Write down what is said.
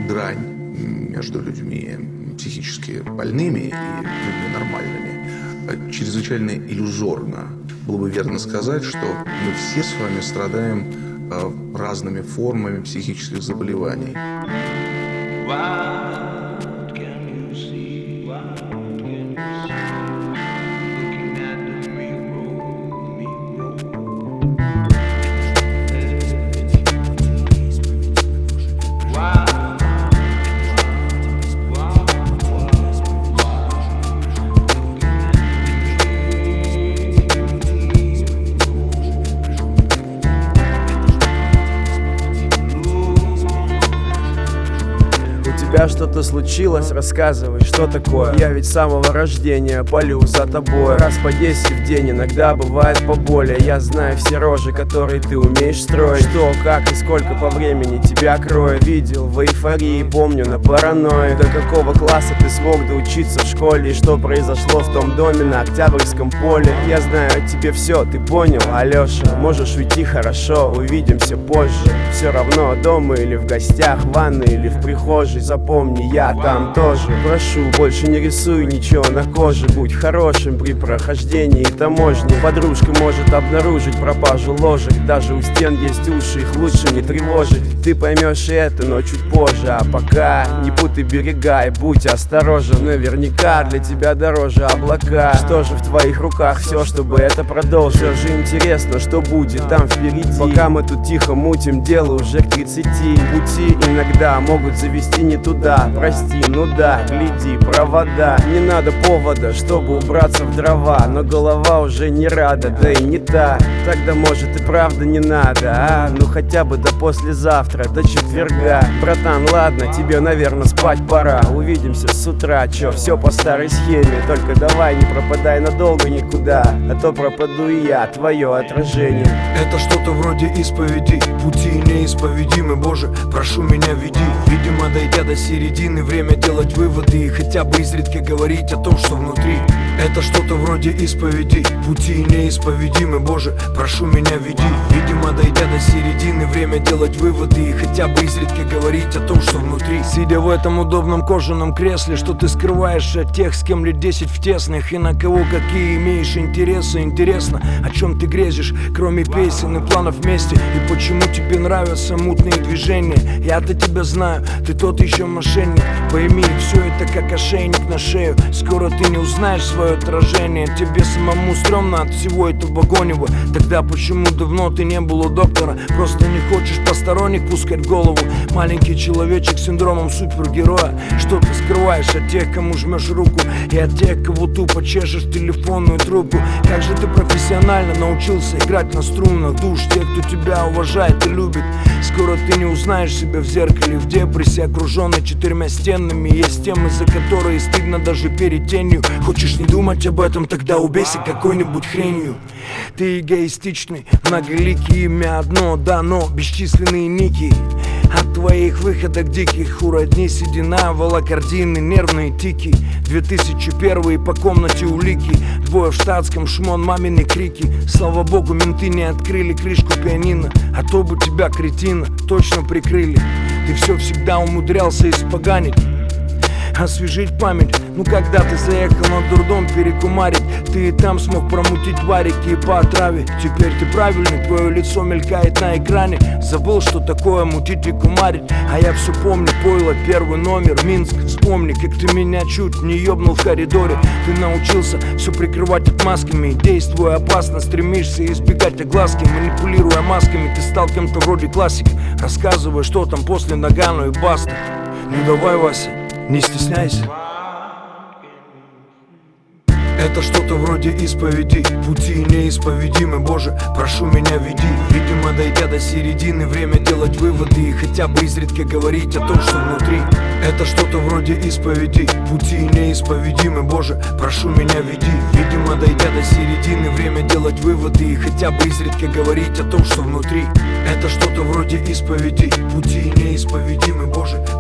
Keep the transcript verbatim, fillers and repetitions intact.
грань между людьми психически больными и людьми нормальными чрезвычайно иллюзорна. Было бы верно сказать, что мы все с вами страдаем разными формами психических заболеваний. Что-то случилось, рассказывай, что такое? Я ведь с самого рождения полю за тобой. Раз по десять в день, иногда бывает поболее. Я знаю все рожи, которые ты умеешь строить. Что, как и сколько по времени тебя кроет. Видел в эйфории, помню на паранойи. До какого класса ты смог доучиться в школе? И что произошло в том доме на Октябрьском поле? Я знаю о тебе все, ты понял, Алеша? Можешь уйти, хорошо, увидимся позже. Все равно дома или в гостях, в ванной или в прихожей. Запомни, я там тоже. Прошу, больше не рисуй ничего на коже. Будь хорошим при прохождении таможни. Подружка может обнаружить пропажу ложек. Даже у стен есть уши, их лучше не тревожить. Ты поймешь это, но чуть позже. А пока не путай берега и будь осторожен. Наверняка для тебя дороже облака. Что же в твоих руках все, чтобы это продолжить? Все же интересно, что будет там впереди. Пока мы тут тихо мутим, дело уже к тридцати. Пути иногда могут завести не туда. Прости, ну да, гляди, провода. Не надо повода, чтобы убраться в дрова. Но голова уже не рада, да и не та. Тогда может и правда не надо, а? Ну хотя бы до послезавтра, до четверга. Братан, ладно, тебе, наверное, спать пора. Увидимся с утра, чё, все по старой схеме. Только давай не пропадай надолго никуда, а то пропаду и я, твое отражение. Это что-то вроде исповеди, пути неисповедимы, Боже, прошу меня веди. Видимо, дойдя до середины, время делать выводы и хотя бы изредка говорить о том, что внутри. Это что-то вроде исповеди, пути неисповедимы, Боже, прошу меня веди. Видимо, дойдя до середины, время делать выводы и хотя бы изредка говорить о том, что внутри. Сидя в этом удобном кожаном кресле, что ты скрываешь от тех, с кем лет десять в тесных, и на кого какие имеешь интересы. Интересно, о чем ты грезишь, кроме песен и планов вместе, и почему тебе нравятся мутные движения. Я-то тебя знаю, ты тот еще мошенник. Пойми, все это как ошейник на шею. Скоро ты не узнаешь свое отражение. Тебе самому стрёмно от всего этого гонева. Тогда почему давно ты не был у доктора? Просто не хочешь посторонних пускать в голову. Маленький человечек с синдромом супергероя. Что ты скрываешь от тех, кому жмешь руку, и от тех, кого тупо чешешь телефонную трубку? Как же ты профессионально научился играть на струнах душ тех, кто тебя уважает и любит. Скоро ты не узнаешь себя в зеркале, в депрессии, окруженной четырьмя стенами. Есть темы, за которые стыдно даже перед тенью. Хочешь не думать об этом, тогда убейся какой-нибудь хренью. Ты эгоистичный, многоликий, имя одно, да, но бесчисленные ники. От твоих выходок диких у родни седина, волокордины, нервные тики. Две тысячи первый по комнате улики. Двое в штатском, шмон, мамины крики. Слава богу, менты не открыли крышку пианино, а то бы тебя, кретина, точно прикрыли. Ты все всегда умудрялся испоганить, освежить память. Ну когда ты заехал на дурдом перекумарить, ты и там смог промутить варики и по отраве. Теперь ты правильный, твое лицо мелькает на экране. Забыл, что такое мутить и кумарить. А я все помню, пойло, первый номер, Минск. Вспомни, как ты меня чуть не ёбнул в коридоре. Ты научился все прикрывать отмазками. Действуя опасно, стремишься избегать огласки. Манипулируя масками, ты стал кем-то вроде классика. Рассказывай, что там после Нагану и Баста. Ну давай, Вася, не стесняйся. Это что-то вроде исповеди, пути неисповедимы, Боже, прошу меня веди. Видимо, дойдя до середины, время делать выводы и хотя бы изредка говорить о том, что внутри. Это что-то вроде исповеди, пути неисповедимы, Боже, прошу меня веди. Видимо, дойдя до середины, время делать выводы и хотя бы изредка говорить о том, что внутри. Это что-то вроде исповеди, пути неисповедимы, Боже,